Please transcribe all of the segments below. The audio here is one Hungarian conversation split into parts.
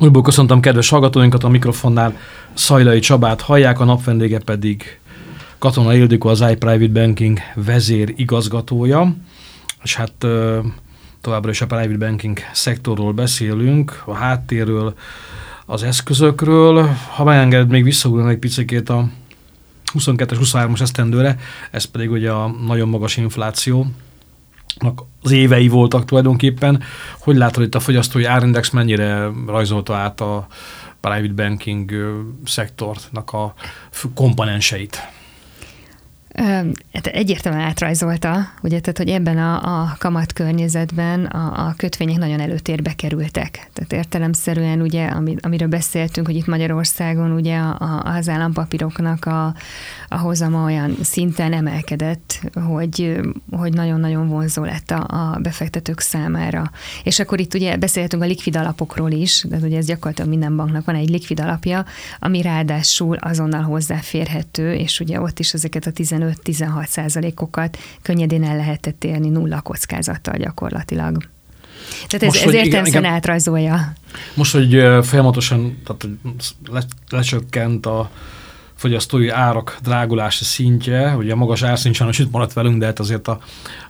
Újból köszöntöm kedves hallgatóinkat, a mikrofonnál Szajlai Csabát hallják, a napvendége pedig Katona Ildikó, az iPrivate Banking vezér igazgatója, és hát továbbra is a private banking szektorról beszélünk, a háttérről, az eszközökről. Ha megengeded, még visszaugrani egy picikét a 22-es, 23-as esztendőre, ez pedig ugye a nagyon magas inflációnak az évei voltak tulajdonképpen. Hogy látod itt a fogyasztói árindex, mennyire rajzolta át a private banking szektornak a komponenseit? Egyértelműen átrajzolta, ugye, tehát, hogy ebben a kamat környezetben a kötvények nagyon előtérbe kerültek. Tehát értelemszerűen, ugye, amiről beszéltünk, hogy itt Magyarországon ugye az állampapíroknak a hozama olyan szinten emelkedett, hogy nagyon-nagyon vonzó lett a befektetők számára. És akkor itt ugye beszéltünk a likvid alapokról is, de ugye ez gyakorlatilag minden banknak van egy likvid alapja, ami ráadásul azonnal hozzáférhető, és ugye ott is ezeket a 15-16%-okat könnyedén el lehetett érni nulla kockázattal gyakorlatilag. Tehát ez értelemszerűen átrajzolja. Most, hogy folyamatosan lecsökkent a fogyasztói árak drágulási szintje, ugye a magas árszint sajnos itt maradt velünk, de hát azért a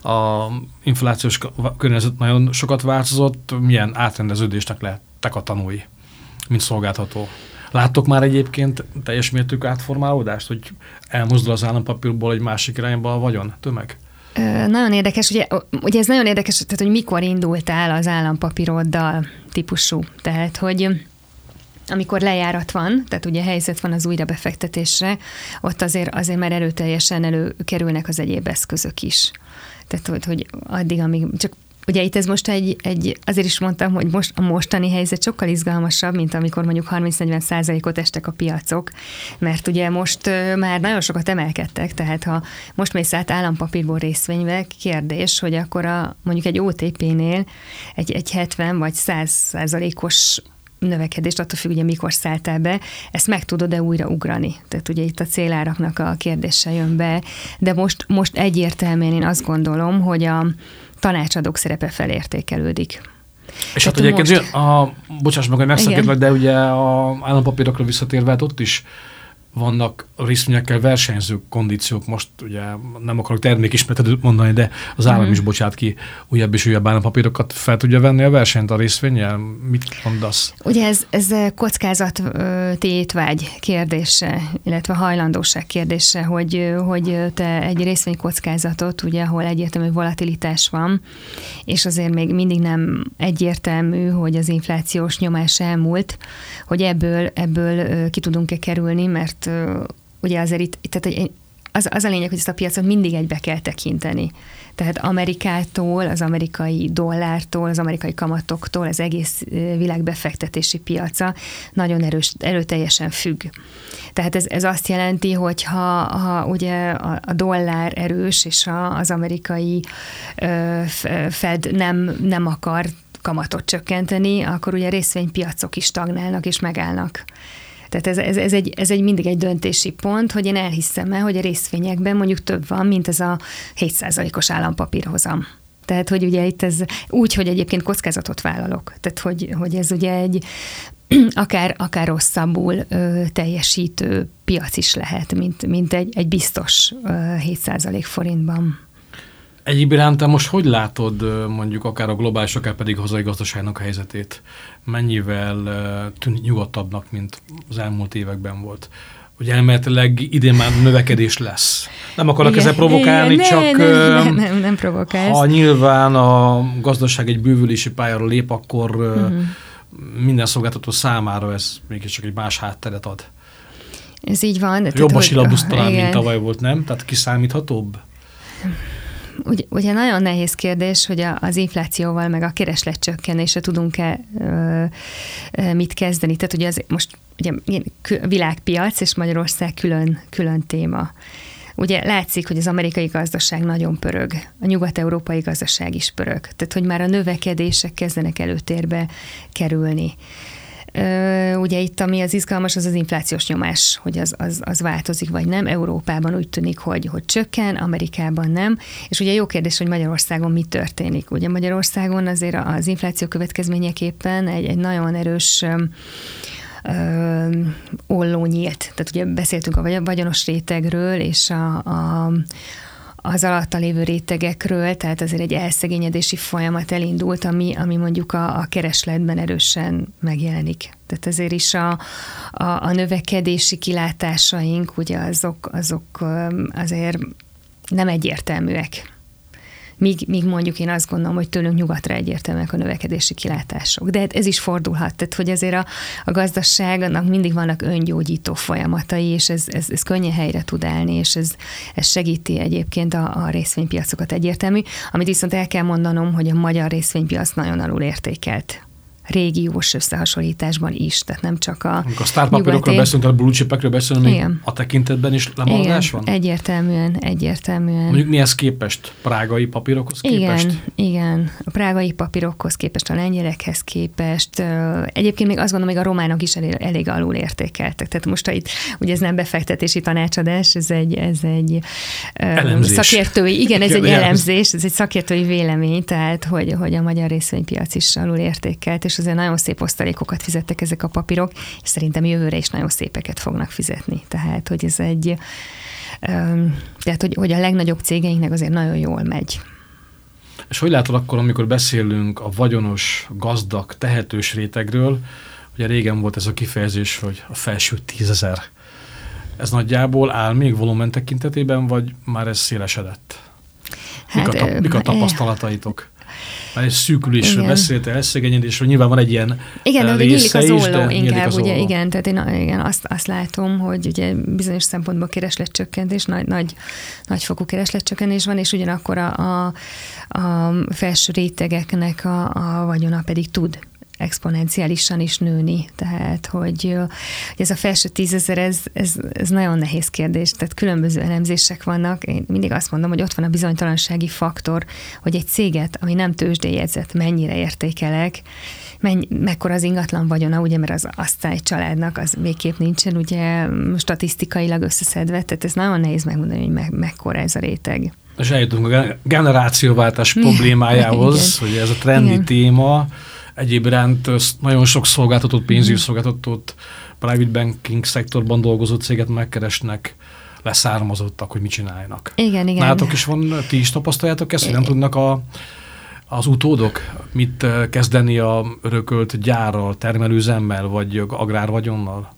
inflációs környezet nagyon sokat változott. Milyen átrendeződésnek lehettek a tanúi, mint szolgáltató? Láttok már egyébként teljes mértékű átformálódást, hogy elmozdul az állampapírból egy másik irányba a vagyon tömeg? Nagyon érdekes, ugye ez nagyon érdekes, tehát, hogy mikor indultál az állampapíroddal típusú. Tehát, hogy amikor lejárat van, tehát ugye helyzet van az újrabefektetésre, ott azért már erőteljesen előkerülnek az egyéb eszközök is. Tehát, hogy addig, amíg csak ugye itt ez most azért is mondtam, hogy a mostani helyzet sokkal izgalmasabb, mint amikor mondjuk 30-40%-ot estek a piacok, mert ugye most már nagyon sokat emelkedtek, tehát ha most mész át állampapírból részvénybe, kérdés, hogy akkor mondjuk egy OTP-nél egy 70 vagy 100%-os növekedést, attól függ, ugye mikor szálltál be, ezt meg tudod-e újra ugrani. Tehát ugye itt a céláraknak a kérdése jön be, de most egyértelműen én azt gondolom, hogy a tanácsadók szerepe felértékelődik. És hát ugye bocsáss meg, hogy megszakítlak, de ugye a állampapírokra visszatérve, hát ott is vannak részvényekkel versenyző kondíciók. Most ugye nem akarok termékismeretedőt mondani, de az állam is bocsát ki újabb és újabb állampapírokat. Fel tudja venni a versenyt a részvénnyel? Mit mondasz? Ugye ez kockázat tétvágy kérdése, illetve hajlandóság kérdése, hogy te egy részvénykockázatot, ugye, ahol egyértelmű volatilitás van, és azért még mindig nem egyértelmű, hogy az inflációs nyomás elmúlt, hogy ebből ki tudunk-e kerülni, mert ugye azért itt tehát az a lényeg, hogy ezt a piacot mindig egybe kell tekinteni. Tehát Amerikától, az amerikai dollártól, az amerikai kamatoktól az egész világ befektetési piaca nagyon erőteljesen függ. Tehát ez azt jelenti, hogy ha ugye a dollár erős, és az amerikai Fed nem akar kamatot csökkenteni, akkor ugye részvénypiacok is stagnálnak és megállnak. Tehát ez mindig egy döntési pont, hogy én elhiszem el, hogy a részvényekben mondjuk több van, mint ez a 7%-os állampapírhozam. Tehát, hogy ugye itt ez úgy, hogy egyébként kockázatot vállalok. Tehát, hogy ez ugye egy akár rosszabbul teljesítő piac is lehet, mint egy biztos 7% forintban. Egyéb iránt te most hogy látod mondjuk akár a globális, akár pedig hazai gazdaságnak a helyzetét? Mennyivel tűnik nyugodtabbnak, mint az elmúlt években volt? Ugye elméletileg idén már növekedés lesz. Nem akarok ezzel provokálni, csak nem provokálsz. Ha nyilván a gazdaság egy bővülési pályára lép, akkor minden szolgáltató számára ez mégiscsak egy más hátteret ad. Ez így van. Jobb a silabusz talán, mint tavaly volt, nem? Tehát kiszámíthatóbb? Ugye nagyon nehéz kérdés, hogy az inflációval meg a keresletcsökkenésre tudunk-e mit kezdeni. Tehát ugye most ugye világpiac és Magyarország külön téma. Ugye látszik, hogy az amerikai gazdaság nagyon pörög, a nyugat-európai gazdaság is pörög. Tehát, hogy már a növekedések kezdenek előtérbe kerülni. Ugye itt, ami az izgalmas, az inflációs nyomás, hogy az változik, vagy nem. Európában úgy tűnik, hogy csökken, Amerikában nem. És ugye jó kérdés, hogy Magyarországon mi történik. Ugye Magyarországon azért az infláció következményeképpen egy nagyon erős olló nyílt. Tehát ugye beszéltünk a vagyonos rétegről, és az alatta lévő rétegekről, tehát azért egy elszegényedési folyamat elindult, ami mondjuk a keresletben erősen megjelenik. Tehát ezért is a növekedési kilátásaink, ugye azok azért nem egyértelműek. Míg mondjuk én azt gondolom, hogy tőlünk nyugatra egyértelműek a növekedési kilátások. De ez is fordulhat, tehát hogy azért a gazdaságnak mindig vannak öngyógyító folyamatai, és ez könnyen helyre tud állni, és ez segíti egyébként a részvénypiacokat egyértelmű. Amit viszont el kell mondanom, hogy a magyar részvénypiac nagyon alul értékelt. Régiós összehasonlításban is, tehát nem csak a sztárpapírokról beszélünk, a blue chipekről beszélünk, még a tekintetben is lemaradás van? Egyértelműen. Mondjuk mihez képest? Prágai papírokhoz képest? Igen. A prágai papírokhoz képest, a lengyelekhez képest. Egyébként még azt gondolom, még a románok is elég alul értékeltek. Tehát most itt, ugye ez nem befektetési tanácsadás, ez egy szakértői, ez egy elemzés, ez egy szakértői vélemény, tehát hogy a magyar részvénypiac is alul értékelt, és azért nagyon szép osztalékokat fizettek ezek a papírok, és szerintem jövőre is nagyon szépeket fognak fizetni. Tehát, hogy ez hogy a legnagyobb cégeinknek azért nagyon jól megy. És hogy látod akkor, amikor beszélünk a vagyonos, gazdag, tehetős rétegről, ugye régen volt ez a kifejezés, hogy a felső 10 000. Ez nagyjából áll még volumen tekintetében, vagy már ez szélesedett? Mik a tapasztalataitok? Már egy szűkülésről beszéltél, elszegényedésről, nyilván van egy ilyen igen, de része nyílik is, az olló inkább, az ugye, olló. igen, tehát én azt látom, hogy ugye bizonyos szempontból keresletcsökkentés, nagyfokú keresletcsökkentés van, és ugyanakkor a felső rétegeknek a vagyona pedig tud exponenciálisan is nőni. Tehát, hogy ez a felső 10 000, ez nagyon nehéz kérdés, tehát különböző elemzések vannak. Én mindig azt mondom, hogy ott van a bizonytalansági faktor, hogy egy céget, ami nem tőzsdéjegyzett, mennyire értékelek, mekkora az ingatlan vagyona, ugye, mert az Asztály családnak az végképp nincsen, ugye statisztikailag összeszedve, tehát ez nagyon nehéz megmondani, hogy mekkora ez a réteg. És eljutunk a generációváltás problémájához, hogy ez a trendi téma. Egyéb iránt nagyon sok szolgáltatott, pénzügyi szolgáltatott, private banking szektorban dolgozó céget megkeresnek leszármazottak, hogy mit csináljanak. Igen. Nálatok is van, ti is tapasztaljátok ezt, hogy nem tudnak az utódok mit kezdeni a örökölt gyárral, termelőüzemmel, vagy agrárvagyonnal?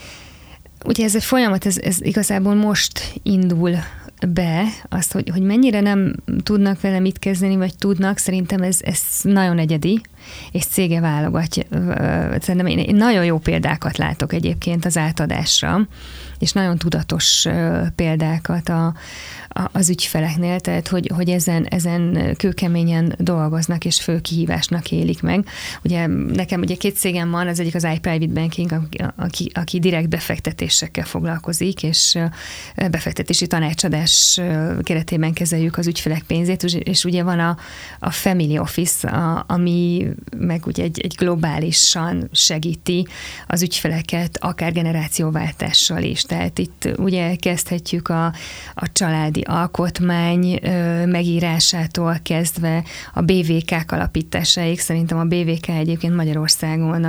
Ugye ez egy folyamat, ez igazából most indul be, azt, hogy mennyire nem tudnak vele mit kezdeni, vagy tudnak, szerintem ez nagyon egyedi, és cége válogatja. Szerintem én nagyon jó példákat látok egyébként az átadásra, és nagyon tudatos példákat az ügyfeleknél, tehát hogy ezen kőkeményen dolgoznak, és fő kihívásnak élik meg. Ugye nekem ugye 2 cégem van, az egyik az iPrivate Banking, aki direkt befektetésekkel foglalkozik, és befektetési tanácsadás keretében kezeljük az ügyfelek pénzét, és ugye van a Family Office, ami meg ugye egy globálisan segíti az ügyfeleket, akár generációváltással is. Tehát itt ugye kezdhetjük a családi alkotmány megírásától kezdve a BVK-k alapításáig. Szerintem a BVK egyébként Magyarországon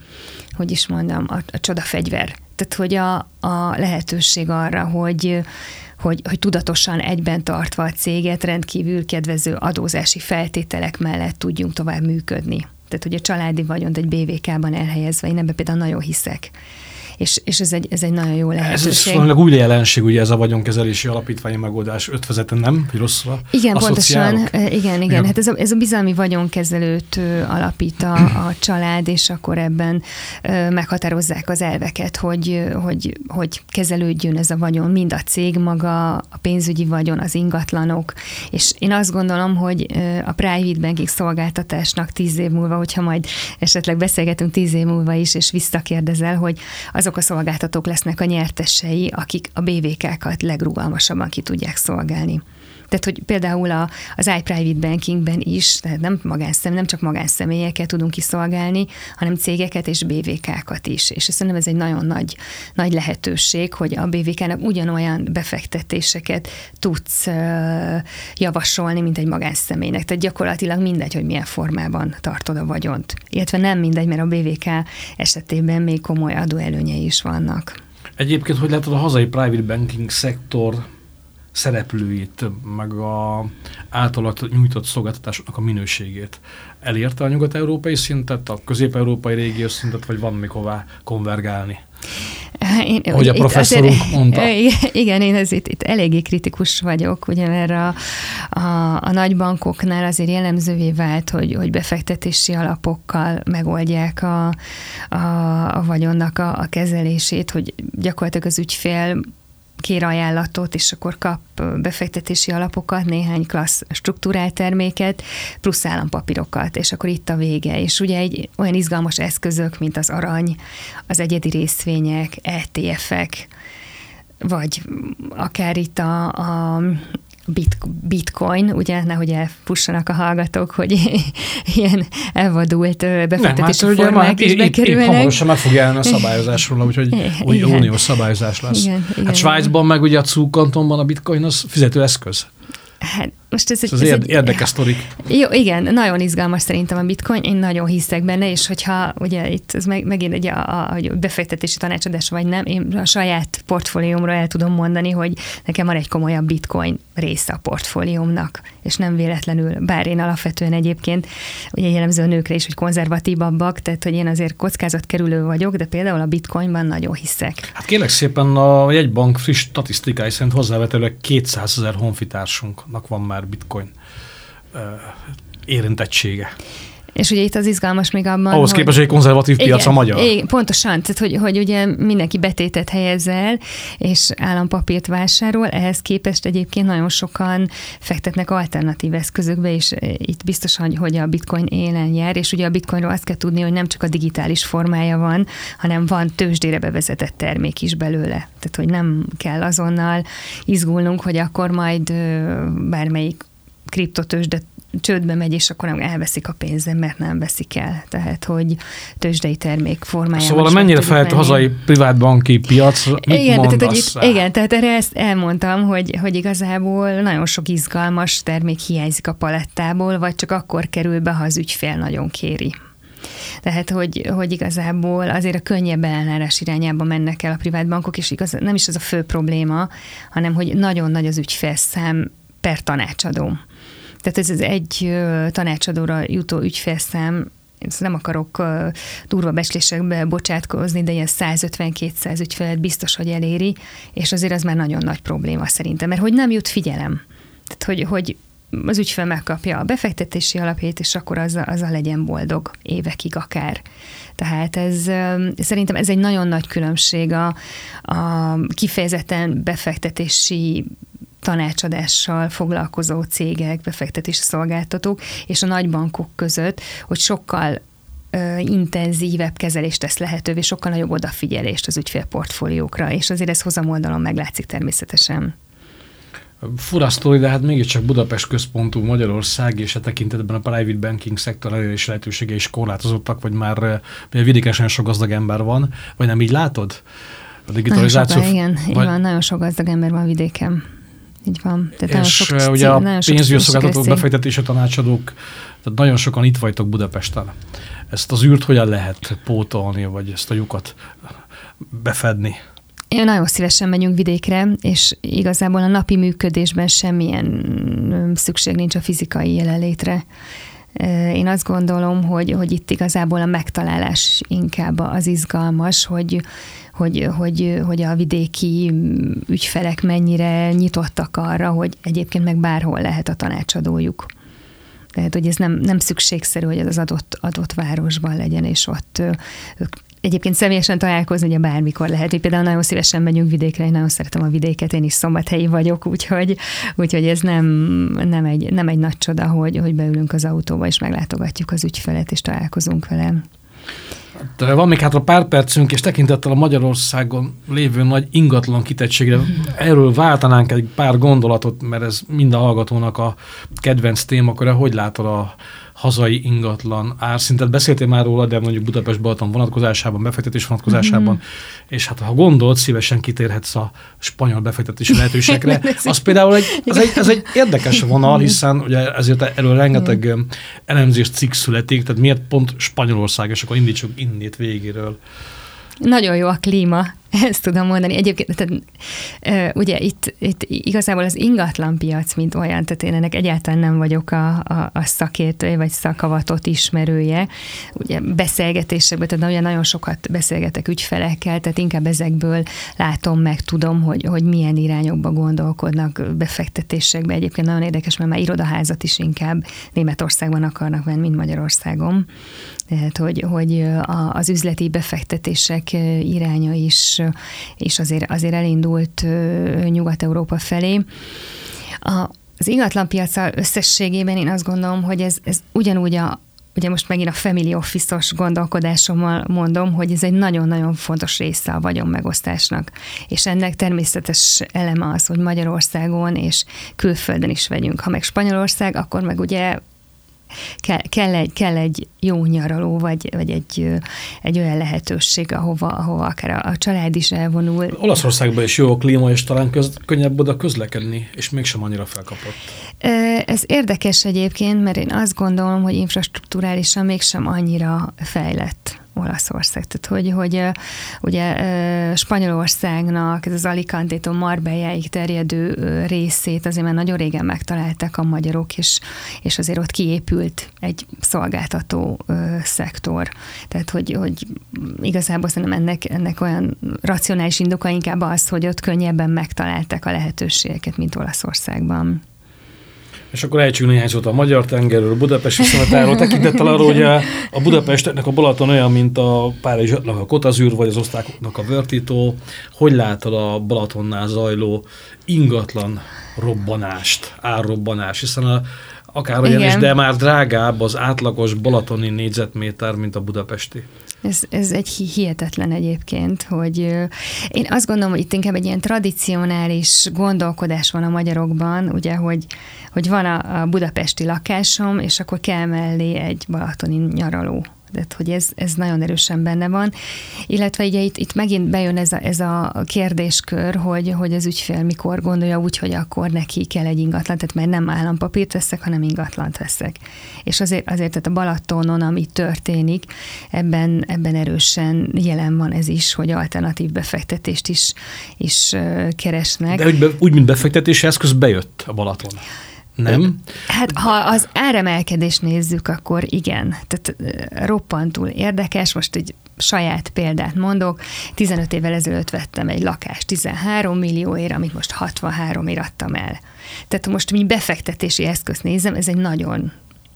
a csodafegyver. Tehát, hogy a lehetőség arra, hogy tudatosan egyben tartva a céget rendkívül kedvező adózási feltételek mellett tudjunk tovább működni. Tehát, hogy a családi vagyont egy BVK-ban elhelyezve, én ebben például nagyon hiszek. És ez egy nagyon jó lehetőség. Ez valamilag új jelenség, ugye ez a vagyonkezelési alapítványi megoldás ötvözeten, nem? Rosszra igen, pontosan. Igen. Hát ez a bizalmi vagyonkezelőt alapít a család, és akkor ebben meghatározzák az elveket, hogy kezelődjön ez a vagyon, mind a cég maga, a pénzügyi vagyon, az ingatlanok, és én azt gondolom, hogy a private banking szolgáltatásnak 10 év múlva, hogyha majd esetleg beszélgetünk 10 év múlva is, és visszakérdezel, hogy azok a szolgáltatók lesznek a nyertesei, akik a BVK-kat legrugalmasabban ki tudják szolgálni. Tehát, hogy például az iPrivate Bankingben is, tehát nem csak magánszemélyeket tudunk kiszolgálni, hanem cégeket és BVK-kat is. És szerintem ez egy nagyon nagy lehetőség, hogy a BVK-nak ugyanolyan befektetéseket tudsz javasolni, mint egy magánszemélynek. Tehát gyakorlatilag mindegy, hogy milyen formában tartod a vagyont. Illetve nem mindegy, mert a BVK esetében még komoly adóelőnyei is vannak. Egyébként, hogy látod a hazai private banking szektor szereplőit, meg a általad nyújtott szolgáltatásoknak a minőségét? Elérte a nyugat-európai szintet, a közép-európai régiós szintet, vagy van még hová konvergálni? Hogy a professzorunk mondta. Igen, én itt eléggé kritikus vagyok, ugye, mert a nagybankoknál azért jellemzővé vált, hogy befektetési alapokkal megoldják a vagyonnak a kezelését, hogy gyakorlatilag az ügyfél kér ajánlatot, és akkor kap befektetési alapokat, néhány klassz struktúrált terméket, plusz állampapírokat, és akkor itt a vége. És ugye olyan izgalmas eszközök, mint az arany, az egyedi részvények, ETF-ek, vagy akár itt a Bitcoin, ugye, nehogy elfussanak a hallgatók, hogy ilyen elvadult befektetési formák is bekerülnek. Itt hamarosan meg fog jelenni a szabályozásról, úgyhogy uniós szabályozás lesz. Igen. Hát Svájcban meg ugye a Zug kantonban a Bitcoin az fizetőeszköz. Hát most ez érdekes sztorik. Jó, igen, nagyon izgalmas szerintem a Bitcoin, én nagyon hiszek benne, és hogyha ugye itt ez megint egy a befektetési tanácsadás vagy nem, én a saját portfóliómra el tudom mondani, hogy nekem van egy komolyabb Bitcoin része a portfóliómnak, és nem véletlenül, bár én alapvetően egyébként ugye jellemző a nőkre is, hogy konzervatívabbak, tehát hogy én azért kockázatkerülő vagyok, de például a Bitcoinban nagyon hiszek. Hát kérlek szépen, a jegybank friss statisztikái szerint hozzávetőleg 200 000 honfitársunknak van már Bitcoin érintettsége. És ugye itt az izgalmas még abban, ahhoz képest, hogy egy konzervatív piac a magyar. Igen, pontosan, tehát hogy ugye mindenki betétet helyez el, és állampapírt vásárol, ehhez képest egyébként nagyon sokan fektetnek alternatív eszközökbe, és itt biztos, hogy a Bitcoin élen jár, és ugye a Bitcoinról azt kell tudni, hogy nem csak a digitális formája van, hanem van tőzsdére bevezetett termék is belőle. Tehát, hogy nem kell azonnal izgulnunk, hogy akkor majd bármelyik kriptotőzsde csődbe megy, és akkor elveszik a pénzem, mert nem veszik el. Tehát, hogy tőzsdei termék formájában. Szóval mennyire felett a hazai privátbanki piac? Igen, tehát erre ezt elmondtam, hogy igazából nagyon sok izgalmas termék hiányzik a palettából, vagy csak akkor kerül be, ha az ügyfél nagyon kéri. Tehát, hogy igazából azért a könnyebb ellenállás irányába mennek el a privátbankok, és nem is ez a fő probléma, hanem hogy nagyon nagy az ügyfélszám per tanácsadó. Tehát ez az egy tanácsadóra jutó ügyfélszám, ezt nem akarok durva becslésekbe bocsátkozni, de ilyen 150-200 ügyfelet biztos, hogy eléri, és azért az már nagyon nagy probléma szerintem, mert hogy nem jut figyelem. Tehát, hogy az ügyfél megkapja a befektetési alapját, és akkor azzal legyen boldog évekig akár. Tehát szerintem ez egy nagyon nagy különbség a kifejezetten befektetési tanácsadással foglalkozó cégek, befektetési szolgáltatók és a nagybankok között, hogy sokkal intenzívebb kezelést tesz lehetővé, sokkal nagyobb odafigyelést az ügyfélportfóliókra, és azért ez hozamoldalon meglátszik természetesen. Fura sztori, de hát mégiscsak Budapest központú Magyarország, és a tekintetben a private banking szektor elérés lehetőségei is korlátozottak, vagy már vidékesen sok gazdag ember van, vagy nem így látod? A digitalizáció... Nagyon sokan, igen, van, nagyon sok gazdag ember van vidéken. Így van. Tehát és ugye a pénzügyi szolgáltatók, befektetési tanácsadók, tehát nagyon sokan itt vagytok Budapesten. Ezt az űrt hogyan lehet pótolni, vagy ezt a lyukat befedni? Én nagyon szívesen megyünk vidékre, és igazából a napi működésben semmilyen szükség nincs a fizikai jelenlétre. Én azt gondolom, hogy itt igazából a megtalálás inkább az izgalmas, hogy a vidéki ügyfelek mennyire nyitottak arra, hogy egyébként meg bárhol lehet a tanácsadójuk. Tehát, hogy ez nem szükségszerű, hogy az adott városban legyen, és ott egyébként személyesen találkozni ugye bármikor lehet. Például nagyon szívesen megyünk vidékre, én nagyon szeretem a vidéket, én is szombathelyi vagyok, úgyhogy ez nem egy nagy csoda, hogy beülünk az autóba, és meglátogatjuk az ügyfelet, és találkozunk vele. De van még hátra pár percünk, és tekintettel a Magyarországon lévő nagy ingatlan kitettségre, erről váltanánk egy pár gondolatot, mert ez mind a hallgatónak a kedvenc témakora. Hogy látod a hazai ingatlan árszintet? Beszéltél már róla, de mondjuk Budapest-Balaton vonatkozásában, befektetés vonatkozásában, és hát ha gondolod, szívesen kitérhetsz a spanyol befektetési lehetőségekre. Az például ez egy érdekes vonal, hiszen ugye ezért erről rengeteg elemzés cikk születik, tehát miért pont Spanyolország, és akkor indítsuk innét végéről. Nagyon jó a klíma, ezt tudom mondani. Egyébként ugye itt igazából az ingatlanpiac, mint olyan, tehát én ennek egyáltalán nem vagyok a szakértője, vagy szakavatott ismerője. Ugye beszélgetésekben, tehát ugye nagyon sokat beszélgetek ügyfelekkel, tehát inkább ezekből látom meg, tudom, hogy milyen irányokba gondolkodnak befektetésekbe. Egyébként nagyon érdekes, mert már irodaházat is inkább Németországban akarnak venni, mint Magyarországon. Tehát, hogy az üzleti befektetések iránya is azért elindult Nyugat-Európa felé. Az ingatlanpiac összességében én azt gondolom, hogy ez ugyanúgy ugye most megint a family office-os gondolkodásommal mondom, hogy ez egy nagyon-nagyon fontos része a vagyonmegosztásnak. És ennek természetes eleme az, hogy Magyarországon és külföldön is vegyünk. Ha meg Spanyolország, akkor meg ugye kell egy jó nyaraló, vagy egy olyan lehetőség, ahova akár a család is elvonul. Olaszországban is jó a klíma, és talán könnyebb oda közlekedni, és mégsem annyira felkapott. Ez érdekes egyébként, mert én azt gondolom, hogy infrastrukturálisan mégsem annyira fejlett Olaszország. Tehát, hogy ugye Spanyolországnak ez az Alicante-tól Marbelláig terjedő részét azért már nagyon régen megtalálták a magyarok, és azért ott kiépült egy szolgáltató szektor. Tehát, hogy igazából szerintem ennek olyan racionális indoka inkább az, hogy ott könnyebben megtalálták a lehetőségeket, mint Olaszországban. És akkor ejtsünk néhány szót a magyar tengerről, a Budapest viszonylatáról, tekintettel arról, hogy a Budapestnek a Balaton olyan, mint a Párizsnak a Côte d'Azur, vagy az osztrákoknak a Vertito. Hogy látod a Balatonnál zajló ingatlan robbanást, árrobbanást, hiszen akár olyan is, de már drágább az átlagos balatoni négyzetméter, mint a budapesti. Ez egy hihetetlen egyébként, hogy én azt gondolom, hogy itt inkább egy ilyen tradicionális gondolkodás van a magyarokban, ugye, hogy van a budapesti lakásom, és akkor kell mellé egy balatoni nyaraló. Tehát, hogy ez nagyon erősen benne van. Illetve ugye itt megint bejön ez a kérdéskör, hogy az ügyfél mikor gondolja úgy, hogy akkor neki kell egy ingatlan, tehát már nem állampapírt veszek, hanem ingatlant veszek. És azért tehát a Balatonon, ami történik, ebben erősen jelen van ez is, hogy alternatív befektetést is keresnek. De úgy, mint befektetési eszköz bejött a Balaton. Nem? Hát ha az áremelkedést nézzük, akkor igen. Tehát roppantul érdekes, most egy saját példát mondok. 15 évvel ezelőtt vettem egy lakást 13 millióért, amit most 63-ért adtam el. Tehát most mi befektetési eszközt nézem, ez egy nagyon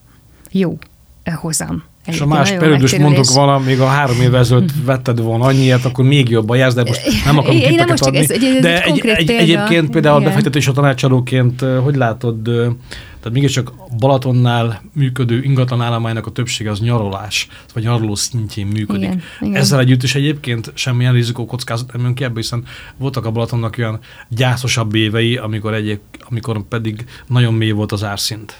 jó hozam. És a más periódus mondok valami, még a 3 évvel ezelőtt vetted volna annyiért, akkor még jobban jársz, de most nem akarom tippeket adni. De egyébként például befektetési tanácsadóként, hogy látod, tehát mégiscsak Balatonnál működő ingatlanállománynak a többsége az nyaralás, vagy nyaraló szintjén működik. Igen. Ezzel együtt is egyébként semmilyen rizikókockázat nem jön ki ebből, hiszen voltak a Balatonnak olyan gyászosabb évei, amikor pedig nagyon mély volt az árszint.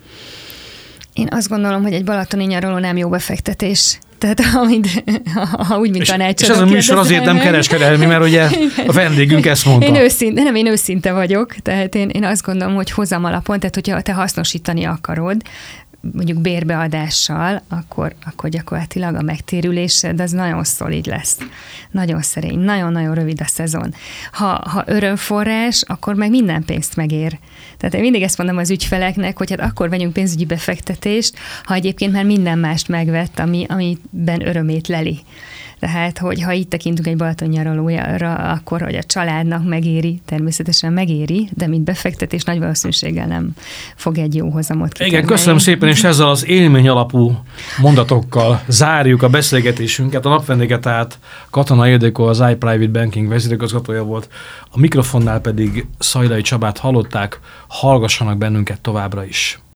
Én azt gondolom, hogy egy balatoni nyaraló nem jó befektetés. Tehát ha úgy, mint tanácsadó. És ez a műsor azért nem kereskedelmi, mert ugye a vendégünk ezt mondta. Én őszinte vagyok, tehát én azt gondolom, hogy hozam alapon, tehát hogyha te hasznosítani akarod, mondjuk bérbeadással, akkor gyakorlatilag a megtérülésed az nagyon szolid lesz. Nagyon szerény, nagyon-nagyon rövid a szezon. Ha örömforrás, akkor meg minden pénzt megér. Tehát én mindig ezt mondom az ügyfeleknek, hogy hát akkor vegyünk pénzügyi befektetést, ha egyébként már minden mást megvett, amiben örömét leli. Tehát, ha itt tekintünk egy Balaton nyaralójára, akkor, hogy a családnak megéri, természetesen megéri, de mint befektetés nagy valószínűséggel nem fog egy jó hozamot kitermelni. Igen, köszönöm szépen, és ezzel az élmény alapú mondatokkal zárjuk a beszélgetésünket. A napvendége tehát Katona Ildikó, az iPrivate Banking vezérigazgatója volt, a mikrofonnál pedig Szajlai Csabát hallották, hallgassanak bennünket továbbra is.